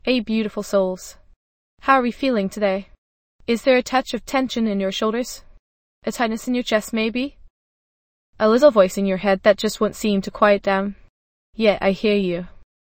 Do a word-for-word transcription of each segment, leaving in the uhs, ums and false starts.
Hey beautiful souls. How are we feeling today? Is there a touch of tension in your shoulders? A tightness in your chest maybe? A little voice in your head that just won't seem to quiet down? Yeah, I hear you.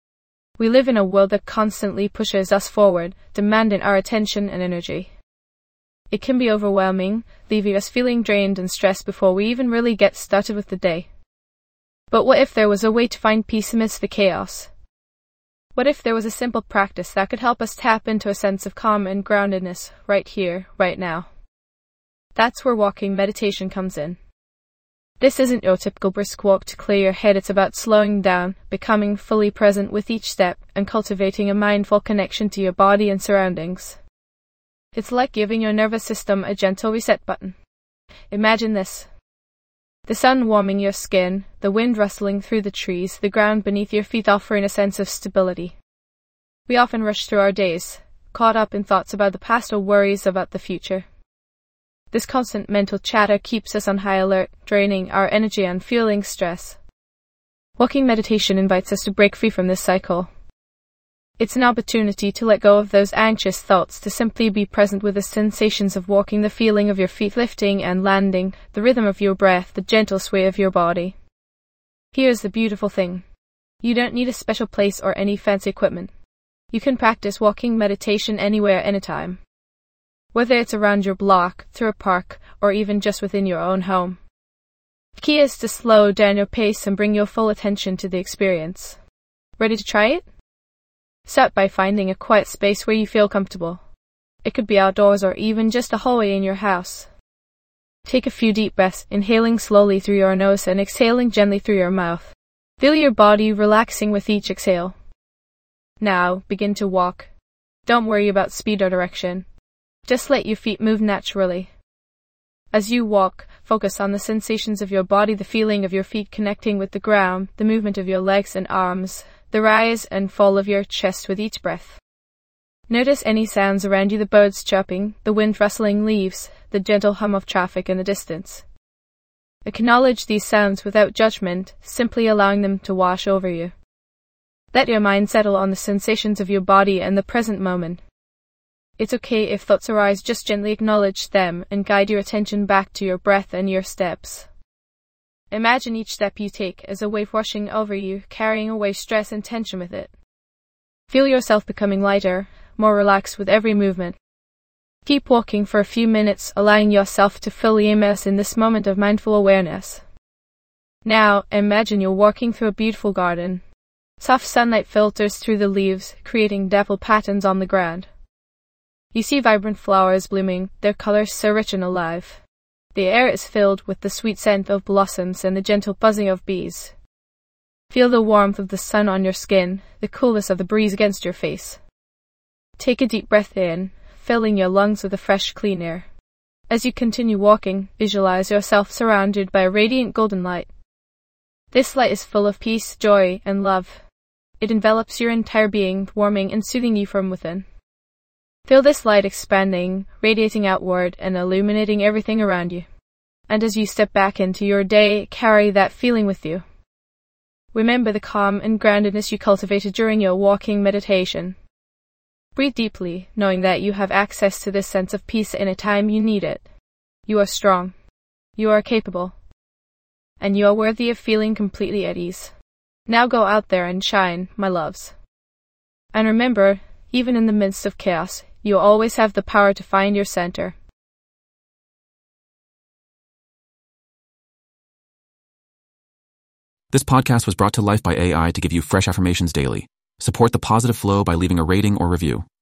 We live in a world that constantly pushes us forward, demanding our attention and energy. It can be overwhelming, leaving us feeling drained and stressed before we even really get started with the day. But what if there was a way to find peace amidst the chaos? What if there was a simple practice that could help us tap into a sense of calm and groundedness right here, right now? That's where walking meditation comes in. This isn't your typical brisk walk to clear your head. It's about slowing down, becoming fully present with each step, and cultivating a mindful connection to your body and surroundings. It's like giving your nervous system a gentle reset button. Imagine this. The sun warming your skin, the wind rustling through the trees, the ground beneath your feet offering a sense of stability. We often rush through our days, caught up in thoughts about the past or worries about the future. This constant mental chatter keeps us on high alert, draining our energy and fueling stress. Walking meditation invites us to break free from this cycle. It's an opportunity to let go of those anxious thoughts, to simply be present with the sensations of walking, the feeling of your feet lifting and landing, the rhythm of your breath, the gentle sway of your body. Here's the beautiful thing. You don't need a special place or any fancy equipment. You can practice walking meditation anywhere, anytime. Whether it's around your block, through a park, or even just within your own home. The key is to slow down your pace and bring your full attention to the experience. Ready to try it? Start by finding a quiet space where you feel comfortable. It could be outdoors or even just a hallway in your house. Take a few deep breaths, inhaling slowly through your nose and exhaling gently through your mouth. Feel your body relaxing with each exhale. Now, begin to walk. Don't worry about speed or direction. Just let your feet move naturally. As you walk, focus on the sensations of your body, the feeling of your feet connecting with the ground, the movement of your legs and arms, the rise and fall of your chest with each breath. Notice any sounds around you, the birds chirping, the wind rustling leaves, the gentle hum of traffic in the distance. Acknowledge these sounds without judgment, simply allowing them to wash over you. Let your mind settle on the sensations of your body and the present moment. It's okay if thoughts arise, just gently acknowledge them and guide your attention back to your breath and your steps. Imagine each step you take as a wave washing over you, carrying away stress and tension with it. Feel yourself becoming lighter, more relaxed with every movement. Keep walking for a few minutes, allowing yourself to fully immerse in this moment of mindful awareness. Now, imagine you're walking through a beautiful garden. Soft sunlight filters through the leaves, creating dappled patterns on the ground. You see vibrant flowers blooming, their colors so rich and alive. The air is filled with the sweet scent of blossoms and the gentle buzzing of bees. Feel the warmth of the sun on your skin, the coolness of the breeze against your face. Take a deep breath in, filling your lungs with the fresh, clean air. As you continue walking, visualize yourself surrounded by a radiant golden light. This light is full of peace, joy, and love. It envelops your entire being, warming and soothing you from within. Feel this light expanding, radiating outward, and illuminating everything around you. And as you step back into your day, carry that feeling with you. Remember the calm and groundedness you cultivated during your walking meditation. Breathe deeply, knowing that you have access to this sense of peace anytime you need it. You are strong. You are capable. And you are worthy of feeling completely at ease. Now go out there and shine, my loves. And remember, even in the midst of chaos, you always have the power to find your center. This podcast was brought to life by A I to give you fresh affirmations daily. Support the positive flow by leaving a rating or review.